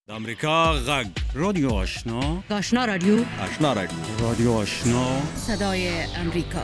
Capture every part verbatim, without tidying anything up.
د امریکا غږ رادیو آشنا آشنا رادیو آشنا رادیو رادیو آشنا صدای امریکا.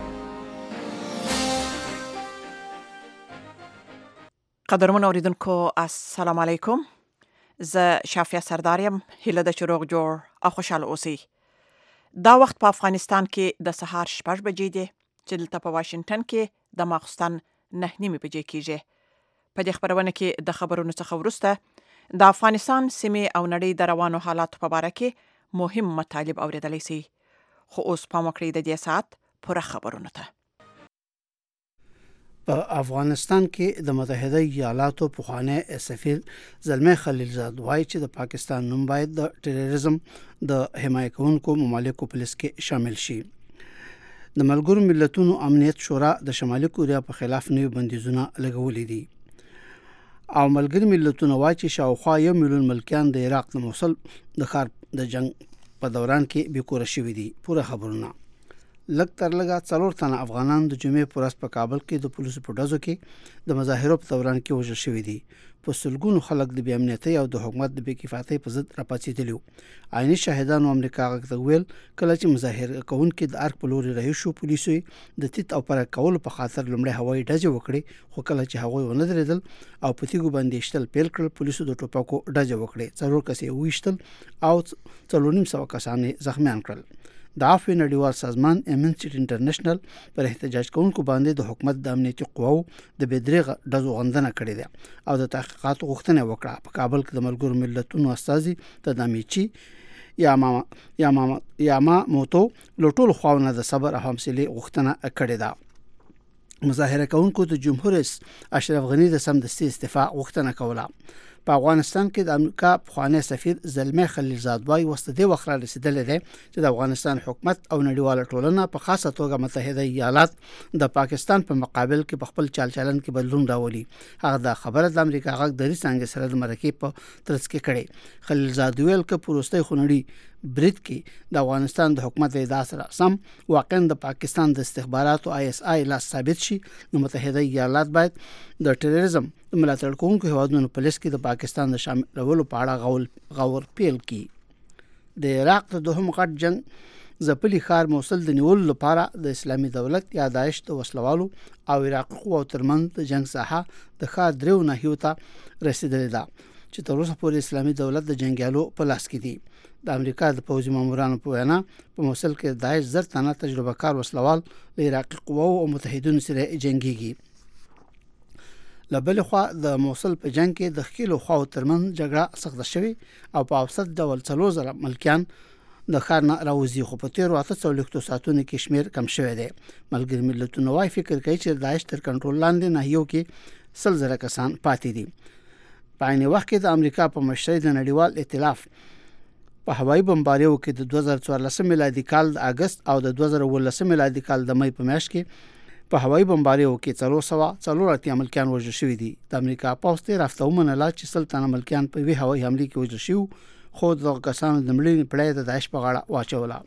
قدرمن اوریدونکو السلام علیکم. زه شافیه سرداریم. هیله د چروغ جوړ او خوشاله اوسئ. دا وخت په افغانستان کې د سهار شپږ بجې دي چې دلته په واشنگټن کې د ماخستن نه نیمې بجې کېږي. په دې خبرونه کې د خبرونو څخه وروسته د افغانستان سیمې او نړۍ د روانو حالاتو په اړه کې مهم مطالب اوریدلی شئ. خو اوس پام وکړئ د دې ساعت پوره خبرونه ته. په افغانستان کې د متحده ایالاتو پخوانی سفیر زلمي خلیلزاد وایي چې د پاکستان نوم باید د ټیرریزم د حمایت کوونکو ممالکو په لیست کې شامل شي. د ملګرو ملتونو امنیت شورا د شمالي کوریا په خلاف نوي بندیزونه لګولې دي او ملګري ملتونو وایي چې شاوخوا یو میلیون ملکیان د عراق د موصل د ښار د جنگ په دوران کې بیکوره شوي دي. پوره خبرونه لږ تر لږه څلور تنه افغانان د جمعې په ورځ په کابل کې د پولیسو په ډزو کې د مظاهرو په دوران کې وژل شوي دي. په سلګونو خلک د بې امنیتۍ او د حکومت د بې کفایتۍ په ضد راپاڅېدلي وو. عیني شاهدانو امریکا غږ ته وویل کله چې مظاهره کوونکي د ارګ په لوري رهي شو، پولیسو د تیت او پرک کولو په خاطر لومړی هوایي ډزې وکړې، خو کله چې هغوی ونه درېدل او په تیږو باندې شتل پیل کړل، پولیسو د ټوپکو ډزې وکړې. څلور کسې وویشتل او څلور نیم سوه کسان زخمیان کړل. د عفو نړیوال سازمان امنسټي انټرنیشنل پر احتجاج کوونکو باندې د حکومت د امنیتي قواو د بېدریغه ډزو غندنه کړې ده او د تحقیقاتو غوښتنه وکړه. په کابل کې د ملګرو ملتونو استازي تدامیچی یا ما یا ما یا ما موتو لټول خواونه د صبر او حوصله غوښتنه کړې ده. مظاهره کوونکو د جمهور رئیس اشرف غنی د سمدستي استعفا غوښتنه کوله. په افغانستان کې د امریکا پخوانی سفیر زلمي خلیلزاد وایي وسته دی وخت را رسیدلې ده چې د افغانستان حکومت او نړیواله ټولنه په خاصه توګه متحده ایالات د پاکستان په مقابل کې په خپل چال چلن کې بدلون راولي. هغه د خبره د امریکا غږ د څنګه سره د مرکې په ترڅ کې کړي. خلیلزاد ویل ک پروستۍ خونړي برید کې د افغانستان د حکومت ادعا سره سم واقعا د پاکستان د استخباراتو آی اس آی لا ثابت شي، نو متحده ایالات باید د ټیرریزم د ملاتړ کوونکو هیوادونو په لیست کې د پاکستان د شاملولو په اړه غول غور پیل کړي. د عراق د دوهم غټ جنگ ځپلي ښار موصل د نیولو لپاره د اسلامي دولت یا داعش د وسلوالو او عراقي قواو ترمنځ د جنگ ساحه د ښار دریو ناحیو ته رسیدلې ده چې تر اوسه پورې اسلامي دولت د جنگیالو په لاس کې دي. د امریکا د پوځي مامورانو په وینا په موصل کې داعش زر تنه تجربه کار وسلوال له عراقي قواو او متحدینو سره جنگيږي. لبل خو د موصل په جنگ کې د خېلو خو ترمن جګړه سخته شوې او په اوسط ډول څلور زره ملکیان د ښار نه راوځي، خو په تیر واته څلوېښتو ساعتونو کې شمیر کم شوی دی. ملګري ملتونو وايي فکر کوي چې داعش تر کنټرول لاندې ناحیو کې سل زره کسان پاتې دي. په عین وخت کې د امریکا په مشرۍ د نړیوال ائتلاف په هوایي بمباریو کې د دوه زره څوارلس میلادي کال د اگست او د دوه زره اوولس میلادي کال د مې په میاشت کې په هوایي بمباریو کې څلور سوه څلور اتیا ملکیان وژل شوي دي. د امریکا پوځ تیر هفته ومنله چې سل تنه ملکیان په وی هوایي حملې کې وژل شوي، خو دغه کسانو د مړینې پړۍ د داعش په غاړه واچوله.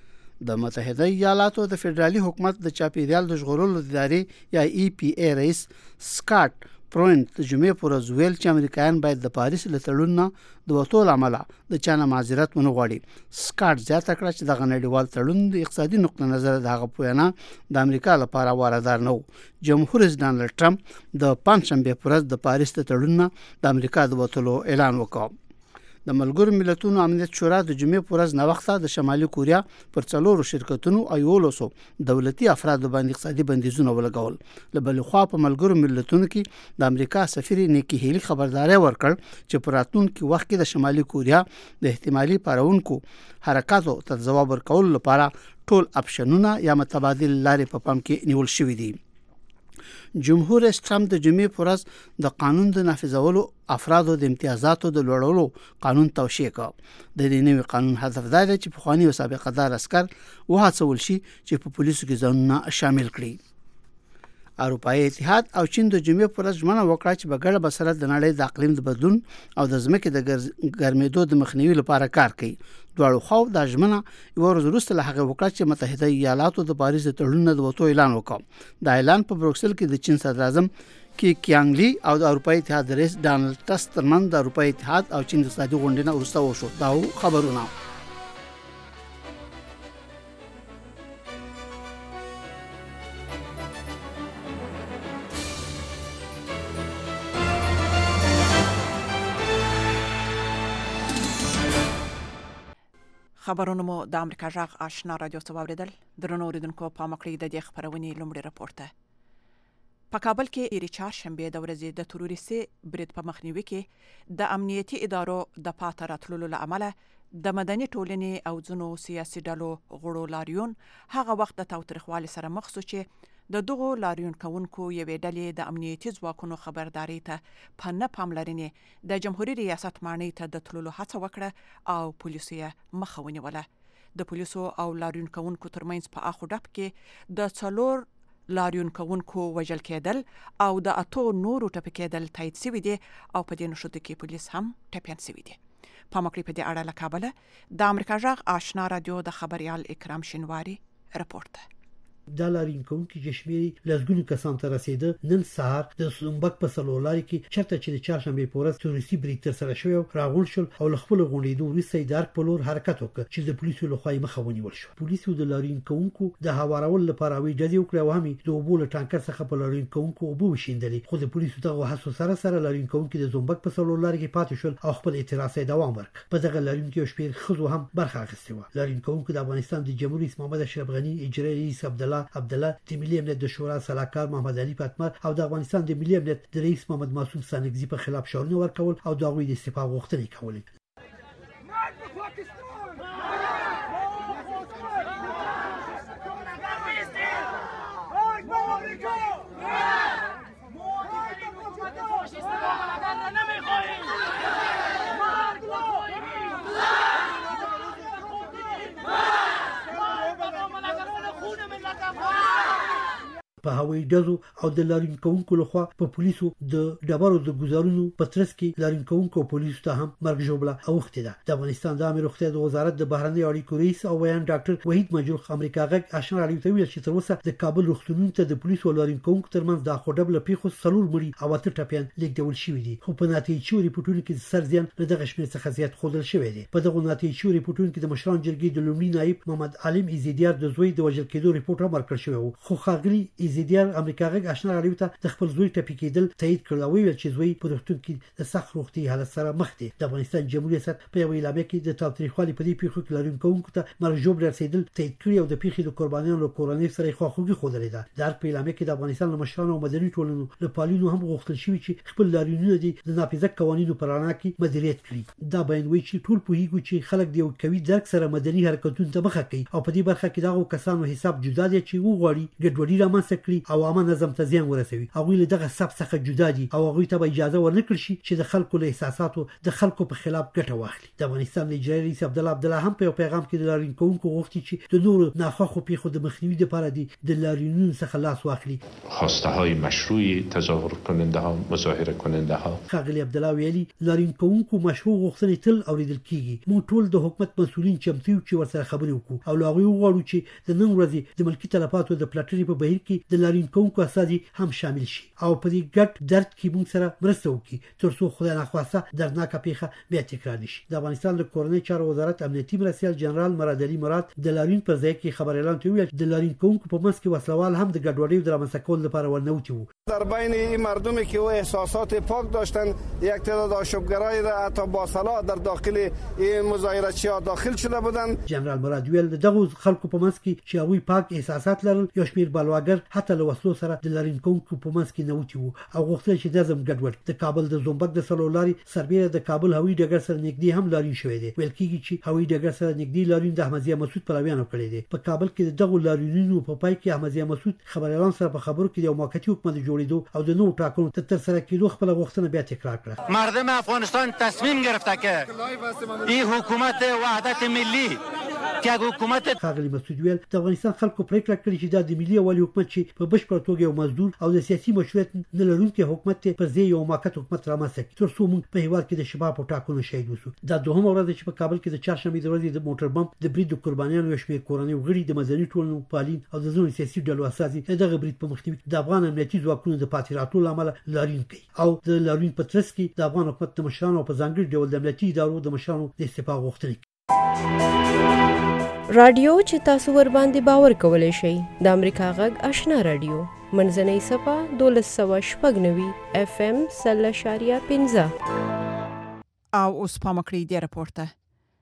د متحده ایالاتو د فدرالي حکومت د چاپیریال د ژغورلو ادارې یا ای پی ای رئیس سکاټ پروینت د جمعې پر ورځ ویل چې امریکایان باید د پاریس له تړون نه د وټو عمله د چانه معذرت ونه غواړي. سکاټ زیاته کړه چې د نړیوال تړون د اقتصادي نقطه نظر د هغه پوینا د امریکا لپاره واردار نه و. جمهور رئیس ډانلډ ټرمپ د پنځشنبه پر ورځ د پاریس له تړون نه د امریکا د وټولو اعلان وکړ. د ملګرو ملتونو امنیت شورا د جمعې پر ورځ نوښت د شمالي کوریا پر څلورو شرکتونو او یولسو دولتي افراد باندې اقتصادي بندیزونه ولګول. له بل خوا په ملګرو ملتونو کې د امریکا سفیر نیکی هیلی خبرداري ورکړ چې په راتلونکي وخت کې د شمالي کوریا د احتمالي پارونکو حرکاتو ته ځواب ورکول لپاره ټول اپشنونه یا متبادل لارې په پام کې نیول شوي دي. جمهور رئیس ټرمپ د جمعې پر ورځ د قانون د نافذولو افرادو د امتیازاتو د لوړولو قانون توشیح کړ. د دې نوي قانون هدف دا دی چې پخواني او سابقه دار عسكر وهڅول شي چې په پولیسو کې ځانونه شامل کړي. اروپایي اتحاد او چین د جمعې پر ورځ ژمنه وکړه چې په ګډه به سره د نړۍ د اقلیم د بدلون او د ځمکې د ګرمېدو د مخنیوي لپاره کار کوي. دواړو خو د ژمنه یو ورځ وروسته له هغه وکړه چې متحده ایالاتو د پاریس د تړون نه د وټو اعلان وکړ. د اعلان په بروکسل کې د چین صدر اعظم کې کیانګلی او د اروپאי اتحاد رئیس ډانلډ ټسک ترمن د اروپאי اتحاد او چین د اقتصادي غونډې نه وروسته وشو. دا خبرونه خبرونه مو د امریکا جغ آشنا رادیو څخه واوریدل. درنو اوریدونکو پام وکړئ د دې خبرونې لومړی راپور ته. په کابل کې یې چهارشنبه د ورځې د تروریستي برید په مخنیوي کې د امنیتي ادارو د پاتې راتللو له امله د مدني ټولنې او ځینو سیاسي ډلو غړو لاریون هغه وخت د تاوتریخوالي سره مخ شو چې د دغو لاریون کوونکو یوې ډلې د امنیتي ځواکونو خبرداري ته په نه پاملرنې د جمهوریت ریاست مانی ته د تللو هڅه وکړه او پولیسو یې مخه ونیوله. د پولیسو او لاریون کوونکو ترمنځ په اخو ډب کې د څلور لاریون کوونکو وژل کېدل او د اتو نورو ټپي کېدل تایید شوي دي او په دې نښته کې پولیس هم ټپیان شوي دي. په مکرې په دې اړه له کابله د امریکا جغ آشنا رادیو د خبريال اکرام شینواری رپورت. د لاریون کوونکو چې شمېر لږګونو کسان ته رسیده نن سهار د زومبک په سلولاري کې چرته چې د چهارشنبه په ورځ تروریستي برید تر سره شوی راغون شول او خپل غونډېدو وروسته د ارک په لور حرکت وکړ چې د پولیسو لخوا یې مخه ونیول شو. پولیسو د لاریون کوونکو د هوارول لپاره وی ډزې وکړې او هم د اوبو له ټانکر څخه په لاریون کوونکو اوبو وشیندلې، خو د پولیسو دغه هڅو سره سره لاریون کوونکو د زومبک په سلولاري کې پاتې شول او خپل اعتراض یې دوام ورکړ. په دغه لاریون کې شپږ خزو هم برخه اخیستې و. لاریون کوونکو د افغانستان د جمهوریت رئیس محمد اشرف غنی، اجرایي رئیس عبدالله عبدالله، د ملي امنیت د شورا سلاکار محمد علي پاتمر او د افغانستان د ملي امنیت د رئیس محمد معصوم سانګزي په خلاف شعارونه ورکول او د هغوی د استعفا غوښتنې کولې. په هوایي ډزو او د لاریون کوونکو لخوا په پولیسو د ډبرو د گزارونو په ترڅ کې لاریون کوونکو پولیسو ته هم مرګ ژوبله اوښتې ده. د افغانستان د امیر روغتیا د وزارت د بهرنی اړیکو رئیس او ویان ډاکټر وحید مجروح امریکا غږ آشنا راډیو ته ویل چې تر اوسه د کابل روغتونونو ته د پولیسو او لاریون کوونکو ترمنځ د اخوډب له پیښو څلور مړي او اته ټپیان لیږدول شوي دي، خو په نتیجه ریپورتونو کې د سر زیان له دغه شمېر څخه زیات ښودل شوی دی. په دغه نتیجه ریپورتونو کې د مشران جرګې د لومړي نایب محمد علیم ایزیدیار د زوی د وژل کېدو ریپورت هم ورکړل شوی و، خو ښاغلي ایزیدیار امریکا غږ آشنا راډیو ته د خپل زوی ټپي کېدل تایید کړل او ویل چې زوی په روغتون کې د سخت روغتي حالت سره مخ دی. د افغانستان جمهوریت ریاست په یوه اعلامیه کې د تاوتریخوالي په دې پیښو کې لاریون کوونکو ته مرګ ژوبله رسېدل تایید کړي او د پیښې د قربانیانو له کورنۍ سره خواخوږي ښودلې ده. د ارک په اعلامیه کې د افغانستان له مشرانو او مدني ټولنو له پالینو هم غوښتل شوي چې خپل لاریونونه د ناپیژه قوانینو په رڼا کې مدیریت کړي. دا بیان وایي چې ټول پوهیږي چې خلک د یو قوي درک سره مدني حرکتونو ته مخه کوي او په دې برخه کې دغه کسانو حساب جدا دي چې وغواړي ګډوډي رامنځته کړي او عامه نظم ته زیان ورسوي. هغوی له دغه سب څخه جدا دي او هغوی ته اجازه ورنکړل شي چې د خلکو له احساساتو د خلکو په خلاف ګټه واخلي. د افغانستان د اجرایي رئیس عبدالله عبدالله هم په یو پیغام کې د لاریون کوونکو غوښتي چې د نورو ناخوښو پیښو د مخنیوي لپاره دي د لاریونونو څخه لاس واخلي. خواسته های مشروع تظاهر کننده ها، مظاهره کننده ها. ښاغلي عبدالله ویلي لاریون کوونکو مشروع غوښتنې تل اوریدل کیږي. موږ ټول د حکومت مسؤلین چمتو یو چې ورسره خبرې وکړو او له هغوی وغواړو چې د نن ورځې د ملکي تلفاتو د پلټنې په بهیر کې د لاریون کوونکو استازي هم شامل شي او په دې ګډ درد کې موږ سره مرسته وکړي تر څو خدای ناخواسته دردناکه پیښه بیا تکرار نشي. د افغانستان د کورنۍ چارو وزارت امنیتي مرستیال جنرال مراد علي مراد د لاریون پر ځای کې خبر اعلان ته ویل د لاریون کوونکو په منځ کې وسلوال هم د ګډوډۍ د رامنځته کولو لپاره ورنوتي وو. در بین این مردمی که او احساسات پاک داشتند یک تعداد آشوبگرای را حتی با سلاح در داخل این مظاهراتچی‌ها داخل شده بودند. جنرال مراد ویل دغه خلکو په منځ کې چې هغوی پاک احساسات لرل یو شمېر بلواګر حتی له وسلو سره د لاریون کوونکو په منځ کې نوتي وو او غوښتل چې نظم ګډوډ. د کابل د زومبک د سلولاري سربیره د کابل هوایي ډګر سره نږدې هم لاریون شوی دی. ویل کېږي چې هوایي ډګر سره نږدې لاریون د احمدضیاء مسعود پلویانو کړی دی. په کابل کې د دغو لاریونونو په پای کې احمدضیاء مسعود خبر اعلان سره په خبرو کې د یو موقتي حکومت جوړېدو او د نوو ټاکنو تر سره کېدو خپل غوښتنه بیا تکرار کړه. مردم افغانستان تصمیم گرفته که این حکومت وحدت ملی چې هغه حکومت ښاغلي مسعود ویل د افغانستان خلکو پریکړه کړې چې دا د ملي یووالي حکومت چې په بشپړه توګه یو مزدور او د سیاسي مشروعیت نه لرونکي حکومت ته پر ځای یو موقت حکومت رامنځته کړي تر څو موږ په هیواد کې د شباب په ټاکنو شهید وسو. دا دوهمه ورځ چې په کابل کې د چهارشنبې د ورځې د موټر بم د برید د قربانیانو یو شمېر کورنۍ غړي د مدني ټولنو فعالین او د ځینو سیاسي ډلو اساسي دغه برید په مخنیوي د افغان امنیتي ځواکونو د پاتې راتلو لامل لارین کوي او د لارین په ترڅ کې د افغان حکومت د مشرانو په ځانګړي ډول د امنیتي ادارو د مشرانو د استعفا غوښتنه رادیو چې تاسو ور باندې باور کولای شئ د امریکا غږ آشنا رادیو منځنۍ صفه دولس سوه شپږ نوي اف ام سل اشاریه پنځه. او اوس پام کړئ دې راپور ته.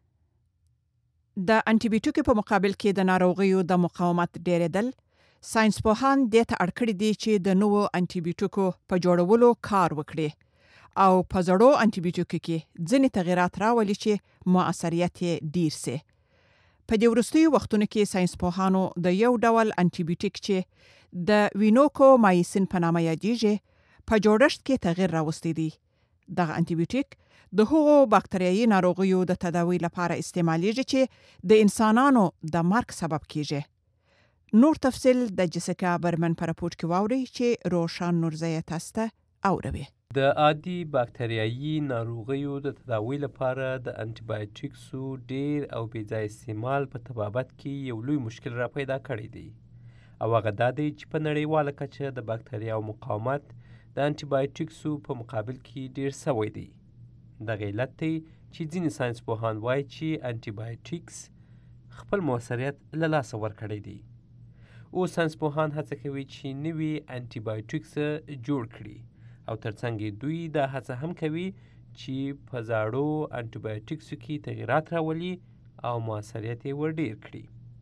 د انټي بیوټیکو په مقابل کې د ناروغیو د مقاومت ډېرېدل ساينس پوهان دې ته اړ کړي دي چې د نوو انټي بیوټیکو په جوړولو کار وکړي او په زړو انټي بیوټیکو کې ځینې تغیرات راولي چې مؤثریت یې ډیر سي. په دې وروستیو وختونو کې ساينس پوهانو د یو ډول انټي بیوټیک چې د وینوکو مایسین په نامه یادېږي په جوړښت کې تغیر راوستی دی. دغه انټي بیوټیک د هغو باکتریایي ناروغیو د تداوی لپاره استعمالیږي چې د انسانانو د مرګ سبب کیږي. نور تفصیل د جیسیکا برمن پر راپور کې واوري چې روشن نورزیه تاسو ته اوروي. د عادي باکتریایي ناروغیو د تداوی لپاره د انټي بایوټیکسو ډیر او بې ځای استعمال په طبابت کې یو لوی مشکل را پیدا کړی دی او هغه دا دی چې په نړیواله کچه د باکتریاو مقاومت د انټي بایوټیکسو په مقابل کې ډیر سوی دی. دغه علت دی چې ځینې ساینس پوهان وایي چې انټي بایوټیکس خپل موثریت له لاسه ورکړی دی. اوس ساینس پوهان هڅه کوي چې نوي انټي بایوټیکس جوړ کړي او ترڅنګ دوی دا هڅه هم کوي چې په زاړو انټي بایوټیکسو کې تغیرات راولي او موثریت یې ور ډیر کړي.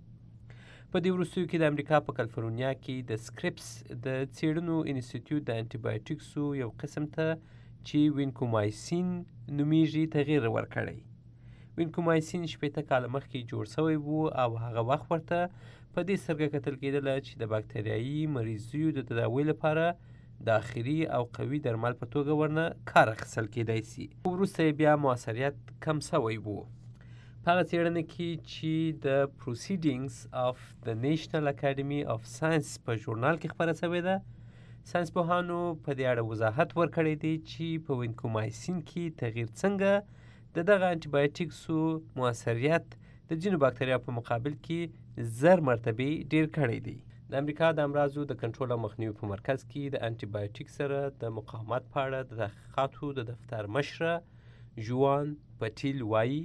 په دې وروستیو کې د امریکا په کالیفورنیا کې د سکریپس د څېړنو انسټیټیوټ د انټي بایوټیکسو یو قسم ته چې وینکومایسین نومیږي تغیر ورکړی. وینکومایسین شپېته کاله مخکې جوړ شوی و او هغه وخت ورته په دې سترګه کتل کېدله چې د باکتریایي مریضیو د تداوی لپاره د اخري او قوي درمل په توګه ورنه کار اخیستل کېدای شي. وروسته یې بیا موثریت کم شوی و. په هغه څېړنه کې چې د پروسیډینګز اف د نیشنل اکاډمي اف ساینس په ژورنال کې خپره شوې ده، ساینس پوهانو په دې اړه وضاحت ورکړی دی چې په وینکومایسین کې تغییر څنګه د دغه انټي بایوټیکسو موثریت د ځینو باکتریاو په مقابل کې زر مرتبې ډیر کړی دی. د امریکا د امراضو د کنټرول او مخنیوي په مرکز کې د انټي بایوټیک سره د مقاومت په اړه د تحقیقاتو د دفتر مشره ژوان پټیل وایي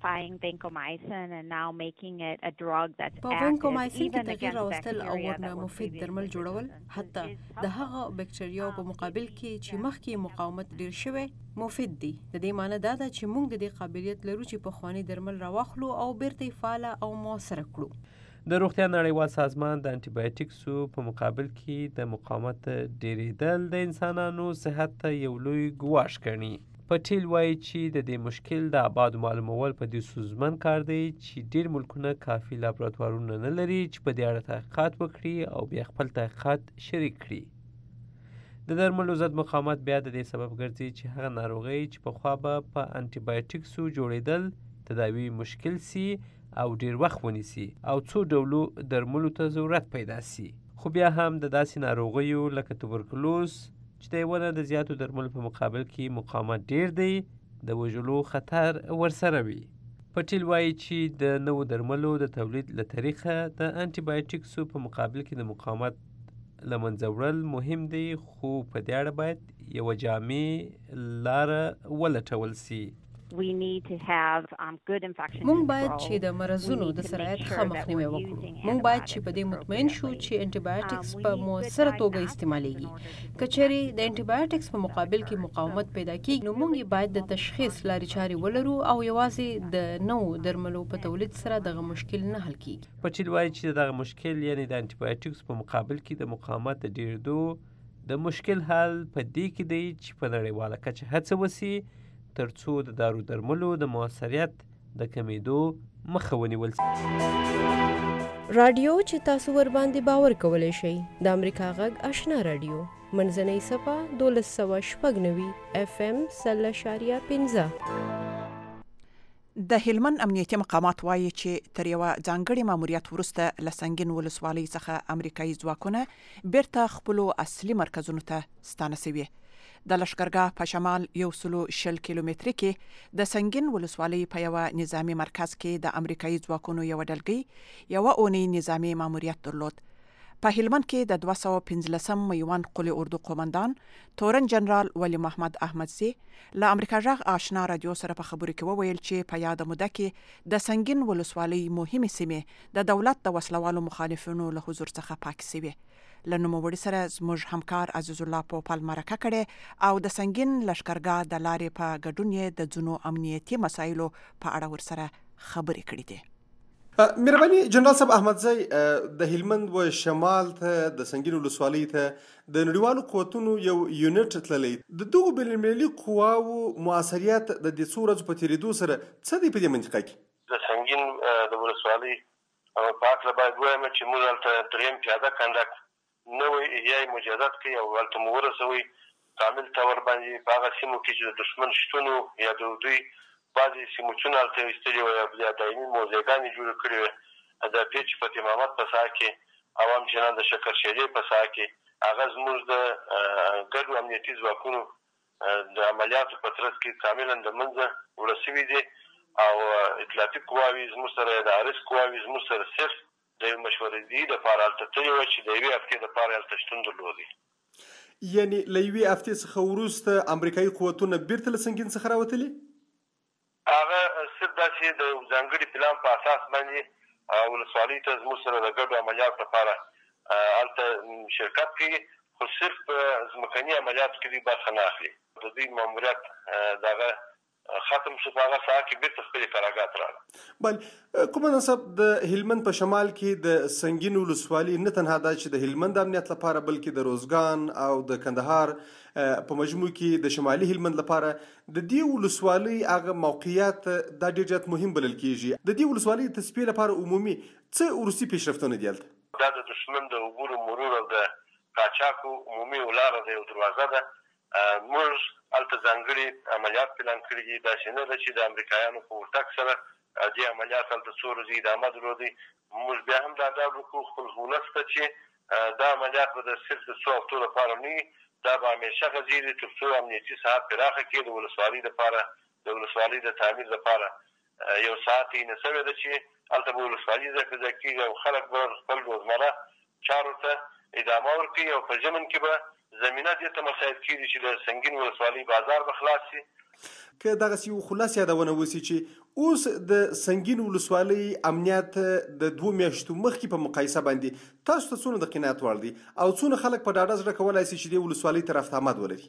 په وینکومایسین کې تغیر راوستل او ورنه مفید درمل جوړول حتی د هغه بکټریاو په مقابل کې چې مخکې مقاومت ډیر شوی مفید دي. د دې معنی دا ده چې موږ د دې قابلیت لرو چې پخواني درمل راواخلو او بیرته یې فعاله او مؤثره کړو. د روغتیا نړیوال سازمان د انټي بایوټیکسو په مقابل کې د مقاومت ډیریدل د انسانانو صحت ته یو لوی ګواښ ګڼي. پټیل وایي چې د دې مشکل د ابعادو معلومول په دې ستونزمن کار دی چې ډیر ملکونه کافي لابراتوارونه نه لري چې په دې اړه تحقیقات وکړي او بیا خپل تحقیقات شریک کړي. د درملو ضد مقاومت بیا د دې سبب ګرځي چې هغه ناروغۍ چې پخوا به په انټي بایوټیکسو جوړېدل تداوی مشکل سي او ډیر وخت ونیسي او څو ډولو درملو ته ضرورت پیدا سي. خو بیا هم د داسې ناروغیو لکه توبرکلوز چې د یوه نه د زیاتو درملو په مقابل کې مقاومت ډیر دی د وژلو خطر ورسره وي. پټیل وایي چې د نوو درملو د تولید له طریقه د انټي بایوټیکسو په مقابل کې د مقاومت له منځه وړل مهم دی، خو په دې اړه باید یوه جامع لاره ولټول سي. مونږ باید چې د مرضونو د سرایت ښه مخنیوی وکړو. مونږ باید چې په دې مطمئن شو چې انټي بایوټکس په مؤثره توګه استعمالیږي. که چېرې د انټي بایوټکس په مقابل کې مقاومت پیدا کیږي نو مونږ باید د تشخیص لارې چارې ولرو او یوازې د نوو درملو په تولید سره دغه مشکل نه حل کیږي. پټیل وایي چې دغه مشکل یعنی د انټي بایوټکس په مقابل کې د مقاومت د ډیریدو د مشکل حل په دې کې دی چې په نړیواله کچه هڅه وسي ترڅو د دارو درملو د موثریت د کمیدو مخه ونیول شي. رادیو چې تاسو ور باندې باور کولای شئ د امریکا غږ آشنا رادیو منځنۍ صفه دولس سوه شپږ نوي اف ام سل اشاریه پنځه. د هلمند امنیتي مقامات وایي چې تر یو ځانګړي ماموریت وروسته لسنګین ولسوالۍ څخه امریکایي ځواکونه بیرته خپل اصلي مرکزونو ته ستانه شوي. د لشکرګاه په شمال یو سلو شل کیلومتري کې د سنگین ولسوالۍ په یو نظامی مرکز کې د امریکایي ځواکونو یو ډلګۍ یو اونۍ نظامی ماموریت درلود. په هلمند کې د دوه سوه پنځلسم میوان قلي اردو قومندان تورن جنرال ولی محمد احمدزي له امریکا غږ آشنا رادیو سره په خبرو کې وویل چې په یاد موده کې د سنگین ولسوالۍ مهمه سیمه د دولت د وسلوالو مخالفینو له حضور څخه پاک شوي. له نوموړي سره زموږ همکار عزیز الله پوپل مرکه کړې او د سنگین لشکرګاه د لارې په ګډون یې د ځینو امنیتي مسایلو په اړه ورسره خبرې کړې دي. مهرباني جنرال صاحب احمدزي، د هلمند و شمال ته د سنگین ولسوالۍ ته د نړیوالو قوتونو یو یونټ تللی، د دغو بین المللي قواو مؤثریت د دې څو ورځو په تېرېدو سره څه دی په دې منطقه کې؟ د سنگین د ولسوالۍ په هکله باید ووایم چې موږ هلته درېیم پیاده کنډک نوی احیای مجازات کوي او هلته مو ورسوئ کامل طور باندې په هغه سیمو کې چې د دښمن شتون یا د دوی بعضې سیموچونه هلته ایستلي وو یا دایمي موضعګانې جوړې کړې وې. د پیچ فتح محمد په ساحه کې او همچنان د شکرشیرې په ساحه کې هغه زموږ د ګډو امنیتي ځواکونو د عملیاتو په ترڅ کې کاملا د منځه وړل شوي دي او اطلاعاتي قواوې زموږ سره د حارس قواوې زموږ سره صرف د یو مشورتي دپاره هلته تللي وه چې د یوې هفتې دپاره هلته شتون درلودی. یعنې له یوې هفتې څخه وروسته امریکایي قوتونه بیرته له سنګین څخه راوتلي؟ هغه صرف داسې د ځانګړي پلان په اساس باندې ولسوالۍ ته زموږ سره د ګډو عملیاتو لپاره هلته شرکت کوي، خو صرف په ځمکني عملیاتو کې دوی برخه نه اخلي. د دوی ماموریت د هغه ختم شو، په هغه ساحه کې بیرته خپلې کاراګاه ته راغله. بله قومندان صاحب، د هلمند په شمال کې د سنگین ولسوالۍ نه تنها دا چې د هلمند امنیت لپاره بلکې د روزګان او د کندهار په مجموع کې د شمالي هلمند لپاره د دې ولسوالۍ هغه موقعیت دا ډېر زیات مهم بلل کېږي. د دې ولسوالۍ د تصفیې لپاره عمومي څه وروستي پیشرفتونه دي هلته؟ دا د دښمن د عبور مرور او د قاچاقو عمومي لاره ده، یو دروازه ده. موږ هلته ځانګړي عملیات پلان کړي دي. داسې نه ده چې د امریکایانو په ورتګ سره دې عملیات هلته څو ورځې ادامه درلودی. موږ بیا هم دا ډاډ وکړو خپل ولس ته چې دا عملیات به د صرف د څو هفتو لپاره نه وي، دا به همیشه غځېږي تر څو امنیتي ساحه پراخه کړي. د ولسوالۍ دپاره د ولسوالۍ د تعمیر دپاره یو ساعت یې نه شوی ده چې هلته به ولسوالي ځای په ځای کېږي او خلک به خپل روزمره چارو ته ادامه ورکوي او په ژمن کې به زمینه دې ته مساعد کېږي چې د سنگین ولسوالۍ بازار به خلاص شي. که دغسې یو خلاص یادونه وسي چې اوس د سنگین ولسوالۍ امنیت د دوو میاشتو مخکې په مقایسه باندې تاسو ته څونه د قناعت وړ دی او څونه خلک په ډاډه زړه کولی شي چې دې ولسوالۍ طرف ته آمد ولري؟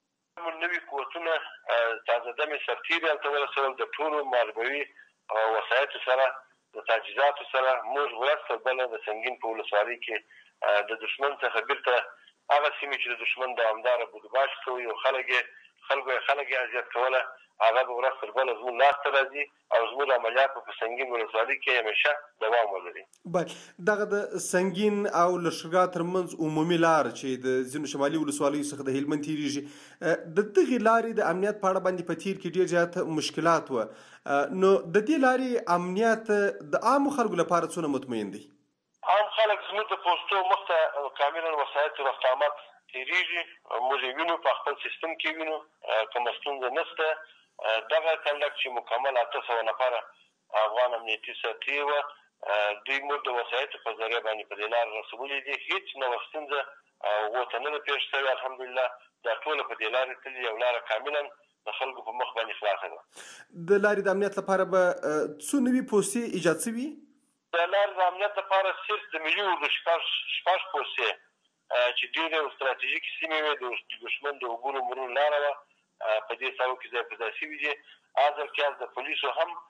نوي قوتونه تازه دمې سرتیري هلته ورسول، د ټولو محاربوي وسایطو سره د تجهیزاتو سره موږ ورځ تر بله د سنگین په ولسوالۍ کې د دښمن څخه بیرته هغه سیمې چې د دښمن دوامداره بودباش کوي او خلک یې خلکو یې خلک یې اذیت کوله، هغه به ورځ تر بله زموږ لاسته راځي او زموږ عملیات په سنگین ولسوالۍ کې همیشه دوام ولري. بله دغه د سنگین او لشکرګاه ترمنځ عمومي لار چې د ځینو شمالي ولسوالیو څخه د هلمند تېرېږي، د دغې لارې د امنیت په اړه باندې په تېر کې ډېر زیات مشکلات وه. نو د دې لارې امنیت د عامو خلکو لپاره څونه مطمئن دی؟ عام خلک زموږ د پوستو مخ ته کاملا وسایطو رفت آمد تېرېږي، موږ یې وینو، په خپل سیستم کې وینو، کومه ستونزه نشته. دغه کنډک چې مکمل اته سوه نفره افغان امنیتي سرتېري وه، دوی موږ د وسایطو په ذریعه باندې په دې لاره رسولي دي. هېڅ نوه ستونزه هغو ته نه ده پېښ شوې. الحمدلله دا ټوله په دې لارې تللي او لاره کاملا د خلکو په مخ باندې خلاصه ده. د لارې د امنیت لپاره به څو نوي پوستې ایجاد شوي؟ د لارې د امنیت لپاره صرف د ملي اردو شپږ شپږ پوستې چې ډېرې او ستراتیژیکې سیمې وې، د دښمن د عبور مرور لاره وه، په دې ساحو کې ځای په ځای شوي دي. ازل کې از د پولیسو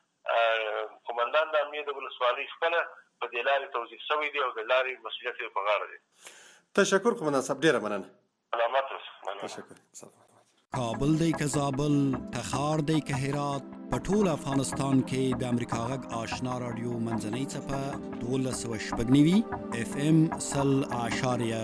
هم قومندان د امنیت د ولسوالۍ خپله په دې لارې توظیف شوی دی او د لارې مسؤلیت یې په غاړه دی. تشکر قومندان صاحب، ډېره مننه. سلامت اوسه. تشکر. کابل دی که زابل، تخار دی که هرات، په ټول افغانستان کې د امریکا غږ آشنا رادیو منځنۍ څپه دولس سوه شپږ نوي اف ام سل اعشاریه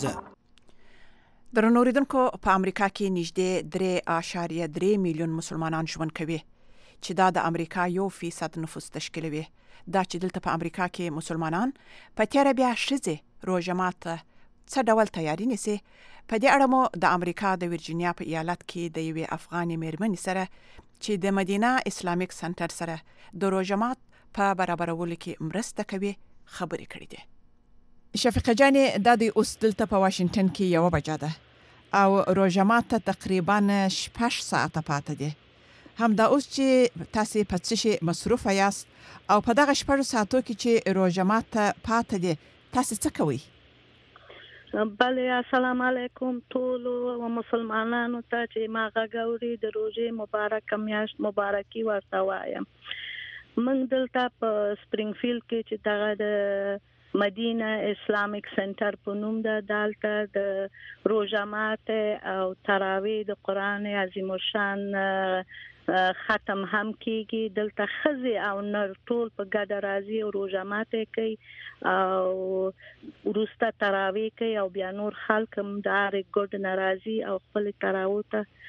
پنځه. درنو اوریدونکو، په امریکا کې نږدې درې اعشاریه درې میلیون مسلمانان ژوند کوي. چې دا د امریکا یو فیصد نفوس تشکیلوي. دا چې دلته په امریکا کې مسلمانان په تیاره بیا ښځې روژه ماته څه ډول تیاری نیسي. په دې اړه مو د امریکا د ورجینیا په ایالت کې د یوې افغانې میرمنې سره چې د مدینه اسلامیک سنټر سره د روژه مات په برابرولو کې مرسته کوي خبرې کړې دي. شفیقه جانې دا د اوس دلته په واشنگټن کې یو بجه ده او روژه مات تقریبا شپږ ساعته پاتې دي. هم دا اوس چې تاسو په څه شي مصروف یاست او په دغه شپږ ساعتو کې چې روژه مات پاتې دي تاسو څه کوئ؟ بله السلام علیکم ټول او مسلمانانو ته چې ما غاوري د روژې مبارک میاشت مبارکي ورته وایم. موږ دلته په سپرینګفیلډ کې چې دغه د مدینه اسلامیک سنټر په نوم ده، دلته د روژه مات او تراویح د قرآن عظیم الشان ختم هم کیږي. دلته ښځې او نر ټول په ګډه راځي او روژه مات کوي او وروسته تراویح کوي او بیا نور خلک هم د هرې ګډ نه راځي او خپل تراویح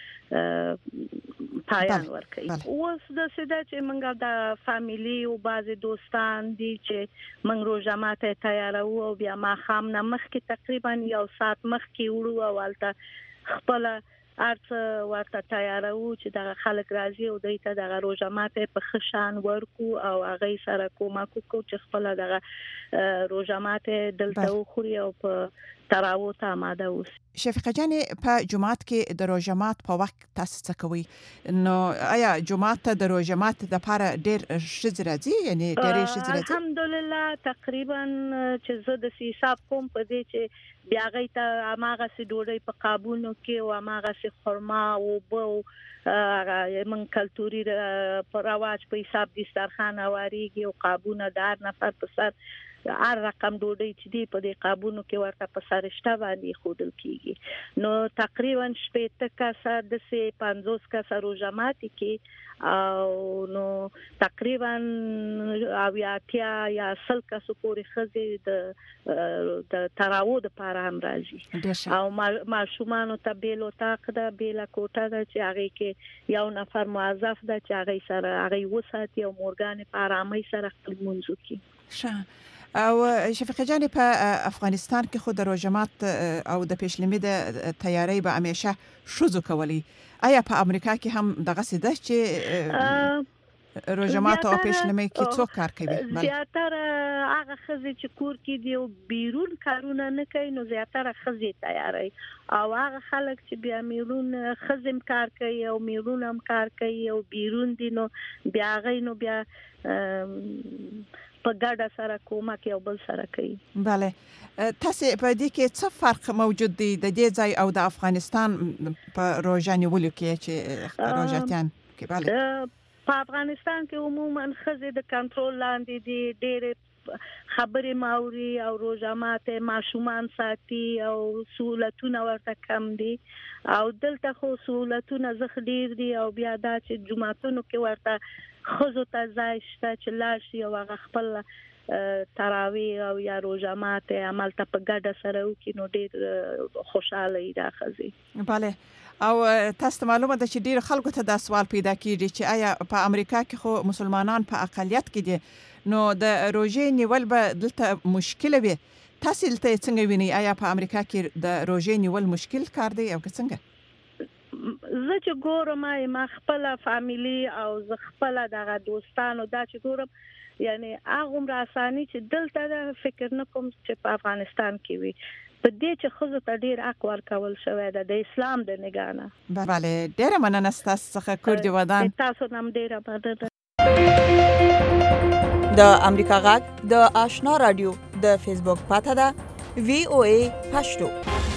ته پایان ورکوي. اوس د سده چې موږ د فامیلی او بعضې دوستان دي چې موږ روژه ماته تیاروو او بیا ماښام نه مخکې تقریبا یو ساعت مخکې وړو او هلته خپله هر څه ورته تیاروو چې دغه خلک راځي او دوی ته دغه روژه ماته په ښه شان ورکو او هغوی سره کومک وکړو چې خپله دغه روژه ماته دلته وخوري او په تراویح ته آماده اوسي. شفیقه جانې په جماعت کې د روژه مات په وخت تاسو څه کوئ؟ نو آیا جماعت ته د روژه مات دپاره ډېر ښځې راځي؟ یعنې ډېرې ښځې راځي؟ الحمدلله تقریبا چې زه داسې حساب کوم په دې چې بیا هغوی ته هماغسې ډوډۍ په قابونو کې او هماغسې خرما اوبه او موږ کلتوري په رواج په حساب دسترخوان هواریږي او قابونه د هر نفر په سر هر رقم ډوډۍ چې دی په دې قابونو کې ورته په سرشته باندې ښودل کېږي. نو تقریبا شپېته کسه داسې پنځوس کسه روژه ماتي کې او نو تقریبا اویا اتیا یا سل کسو پورې ښځې د د تراویح دپاره هم راځي او ماشومانو ته بیل اتاق ده، بیله کوټه ده چې هغې کې یو نفر موظف ده چې هغې سره هغې وساتي او مورګانې په ارامۍ سره خپل لمونځ وکړي. او شفیقه جانې په افغانستان کې خو د روژه مات او د پیشلمي د تیاری به همیشه ښځو کولی. آیا په امریکا کې هم دغسې ده چې روژه مات او پیشلمي کې څوک کار کوي؟ زیاتره هغه ښځې چې کور کې دي او بیرون کارونه نه کوي نو زیاتره ښځې تیاری او هغه خلک چې بیا میرون ښځې هم کار کوي او میرون هم کار کوي او بیرون دي نو بیا هغوی نو بیا په ګډه سره کومک یو بل سره کوي. بله تاسې په دې کې څه فرق موجود دی د دې ځای او د افغانستان په روژه نیولو کې چې روژه‌تیان کې؟ بله په افغانستان کې عموما ښځې د کنټرول لاندې دي، ډېرې خبرې ماوري او روژه ماته ماشومان ساتي او سهولتونه ورته کم دي او دلته خو سهولتونه زښ ډېر دي او بیا دا چې جوماتونو کې ورته ښځو ته ځای شته چې لاړ شي او هغه خپل تراویح او یا روژه ماته همالته په ګډه سره وکړي نو ډېر خوشحاله وي دا ښځې. بله او تاسو ته معلومه ده چې ډېر خلکو ته دا سوال پیدا کېږي چې آیا په امریکا کې خو مسلمانان په اقلیت کې دي نو د روژې نیول به دلته مشکله وي. تاسو دلته څنګه وینئ؟ آیا په امریکا کې د روژې نیول مشکل کار دی او که څنګه؟ زه چې ګورم ما خپله فامیلی او زه خپله دغه دوستانو دا چې ګورم یعنی هغومره اساني چې دلته ده فکر نه کوم چې په افغانستان کې وي په دې چې ښځو ته ډېر حق ورکول شوی ده د اسلام د نګاه نه. بله ډېره مننه ستاسو څخه کور دې ودان. تاسو هم ډېره مننه. د امریکا غږ د آشنا رادیو د فیسبوک پاته ده وی او ای پښتو.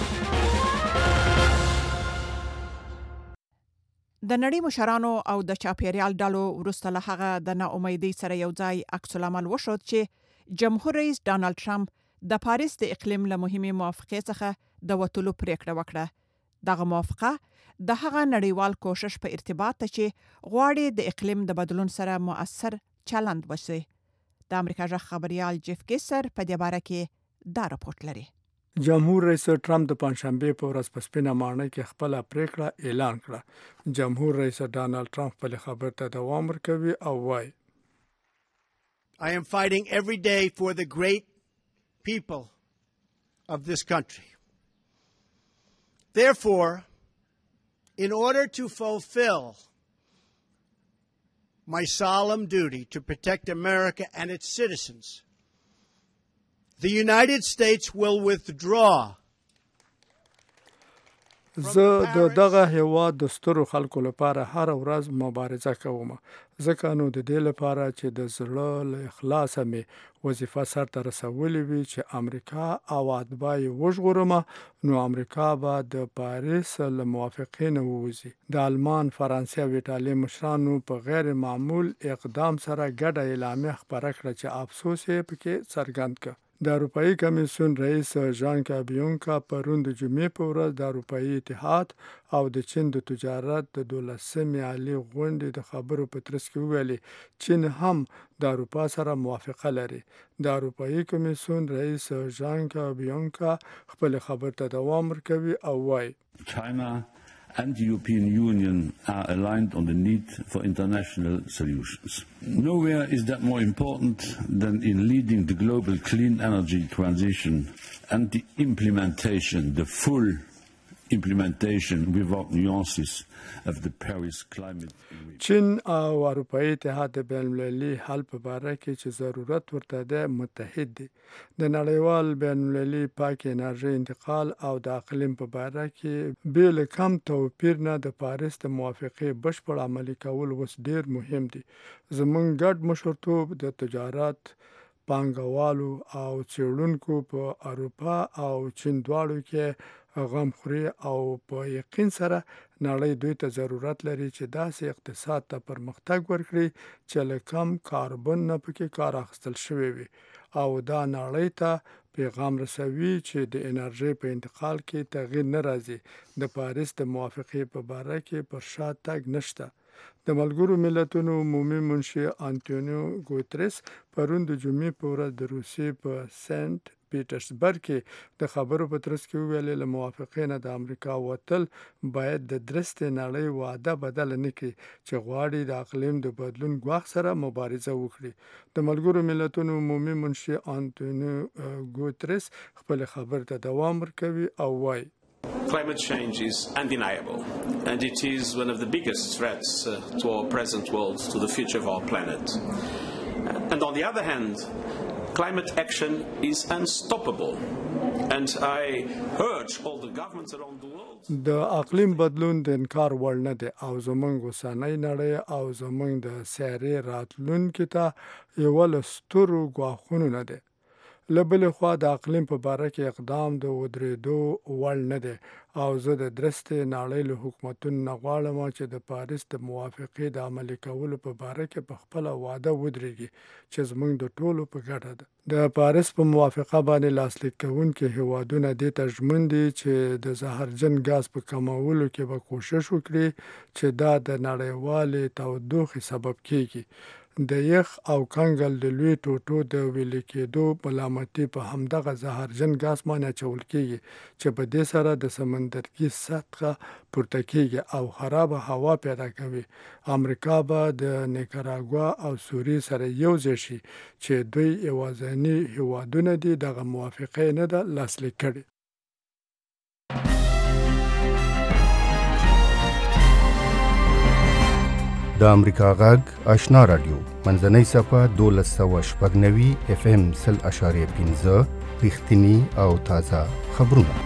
د نړۍ مشرانو او د چاپیریال ډلو وروسته له هغه د ناامیدۍ سره یو ځای عکس العمل وښود چې جمهور رئیس ډانلډ ټرمپ د پاریس د اقلیم له مهمې موافقې څخه د وتلو پریکړه وکړه. دغه موافقه د هغه نړیوال کوشش په ارتباط ته چې غواړي د اقلیم د بدلون سره مؤثر چلند وشي. د امریکا غږ خبريال جیف کیسر په دې باره کې دا راپورټ لري. جمهور رئیس ټرمپ د پنځشنبه په ورځ په سپینه ماڼۍ کې خپل پریکړه اعلان کړه. جمهور رئیس ډانلډ ټرمپ په خبر ته دوام ورکوي او وایي I am fighting every day for the great people of this country. Therefore, in order to fulfill my solemn duty to protect America and its citizens, the United States will withdraw. زه د دغه هیواد د سترو خلکو لپاره هر ورځ مبارزه کوم، ځکه نو د دې لپاره چې د زړه له اخلاصه مې وظیفه سرته رسولې وي چې امریکا او اتباع یې وژغورم، نو امریکا به د پاریس له موافقې نه ووځي. د آلمان، فرانسې او ایټالیا مشرانو په غیر معمول اقدام سره ګډه اعلامیه خپره کړه چې افسوس یې پکې څرګند کړ. د اروپایي کمیسیون رئیس ژان کلود یونکر پرون د جمعې په ورځ د اروپایي اتحاد او د چین د تجارت د دولسمې عالي غونډې د خبرو په ترڅ کې وویلي چین هم د اروپا سره موافقه لري. د اروپایي کمیسیون رئیس ژان کلود یونکر خپل خبر ته دوام ورکوي او وایي China and the European Union are aligned on the need for international solutions. Nowhere is that more important than in leading the global clean energy transition and the implementation, the full implementation without nuances of the Paris climate agreement. چین او اروپایي اتحاد د بین المللي حل په باره کې چې ضرورت ورته ده متحد دي. د نړیوال بین المللي پاک انرژي انتقال او د اقلیم په باره کې بیل کم توپیر نه د پاریس د موافقې بشپړ عملي کول اوس ډیر مهم دي. زمونږ ګډ مشرتوب د تجارت پانګوالو او څېړونکو په اروپا او چین دواړو کې غم خوري او په یقین سره نړۍ دوی ته ضرورت لري چې داسې اقتصاد ته پرمختګ ورکړي چې له کم کاربن نه پکې کار اخیستل شوی وي او دا نړۍ ته پیغام رسوي چې د انرژي په انتقال کې تغییر نه راځي. د پاریس د موافقې په باره کې پر شا تګ نشته. د ملګرو ملتونو عمومي منشي انټونیو ګوتریس پرون د جمعې په ورځ د روسیې په سنت پیټرسبرګ کې د خبرو په ترڅ کې ویلي له موافقې نه د امریکا وتل باید د درستې نړۍ وعده بدل نه کړي چې غواړي د اقلیم د بدلون ګواښ سره مبارزه وکړي. د ملګرو ملتونو عمومي منشي انټونیو ګوتریس خپل خبر ته دوام ورکوي او وایي Climate change is undeniable, and it is one of the biggest threats uh, to our present world, to the future of our planet. And on the other hand, climate action is unstoppable, and I urge all the governments around the world. د اقلیم بدلون د انکار وړ نه دی او زمونږ اوسنۍ نړۍ او زمونږ د سیارې راتلونکي ته یو له سترو ګواښونو نه دی. له بلې خوا د اقلیم په باره کې اقدام د ودرېدو وړ نه دی او زه د درستې نړۍ له حکومتونو نه غواړم چې د پاریس د موافقې د عملي کولو په باره کې په خپله وعده ودرېږي چې زموږ د ټولو په ګټه ده. د پاریس په موافقه باندې لاسلیک کوونکي هیوادونه دې ته ژمن دي چې د زهرجن ګاز په کمولو کې به کوشش وکړي چې دا د نړیوالې تودوخې سبب کیږي. د یخ او کنګل د لوی ټوټو د ویلې کېدو ملامتي په همدغه زهرجن ګاز باندې اچول کېږي چې په دې سره د سمندرګي سطحه پورته کېږي او خرابه هوا پیدا کوي. امریکا به د نیکاراګوا او سوریې سره یو ځای شي چې دوی یوازیني هیوادونه دي دغه موافقه نه ده لاسلیک کړې. د امریکا غږ آشنا رادیو منځنۍ صفه دولس سوه شپږ نوي اف ام سل اشاریه پنځه رښتینی او تازه خبرونه.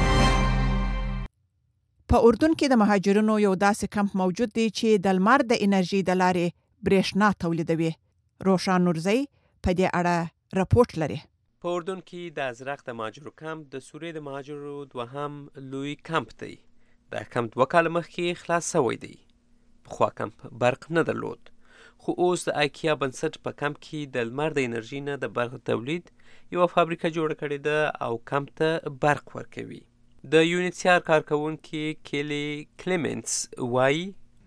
په اردن کې د مهاجرینو یو داسې کمپ موجود دی چې د لمر د انرژي د لارې برېښنا تولیدوي. روشان نورزی په دې اړه راپورټ لري. په اردن کې د ازرق د مهاجرو کمپ د سوریې د مهاجرو دوهم لوی کمپ دی. دا کمپ دوه کاله مخکې خلاص شوی دی. پخوا کمپ برق نه درلود، خو اوس د ایکیا بنسټ په کمپ کې د لمر د انرژي نه د برق تولید یوه فابریکه جوړه کړې ده او کمپ ته برق ورکوي. د یونیسیار کارکوونکي کیلی کلیمنټس وایي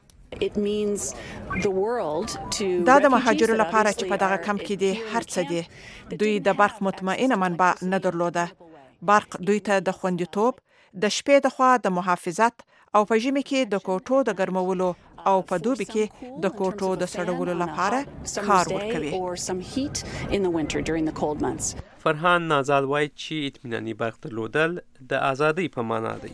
دا د مهاجرو لپاره چې په دغه کمپ کې دي هر څه دي. دوی د برق مطمئنه منبع نه درلوده. برق دوی ته د خوندیتوب، د شپې د خوا د محافظت او په ژمي کې د کوټو د ګرمولو او په دوبي کې د کوټو د سړولو لپاره کار ورکوي. فرهان نازاد وایي چې اطمیناني برق درلودل د ازادۍ په معنا دی.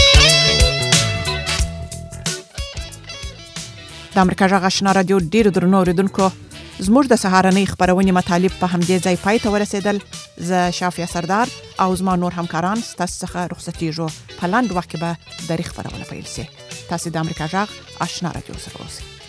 د امریکا غږ آشنا رادیو ډیرو درنو اوریدونکو، زموږ د سهارنۍ خبرونې مطالب په همدې ځای پای ته ورسېدل. زه شافیه سردار او زما نور همکاران ستاسو څخه رخصتېږو. په لنډ وخت کې به درې خبرونه پیل شي. تاسو د امریکا غږ آشنا رادیو سره اوسئ.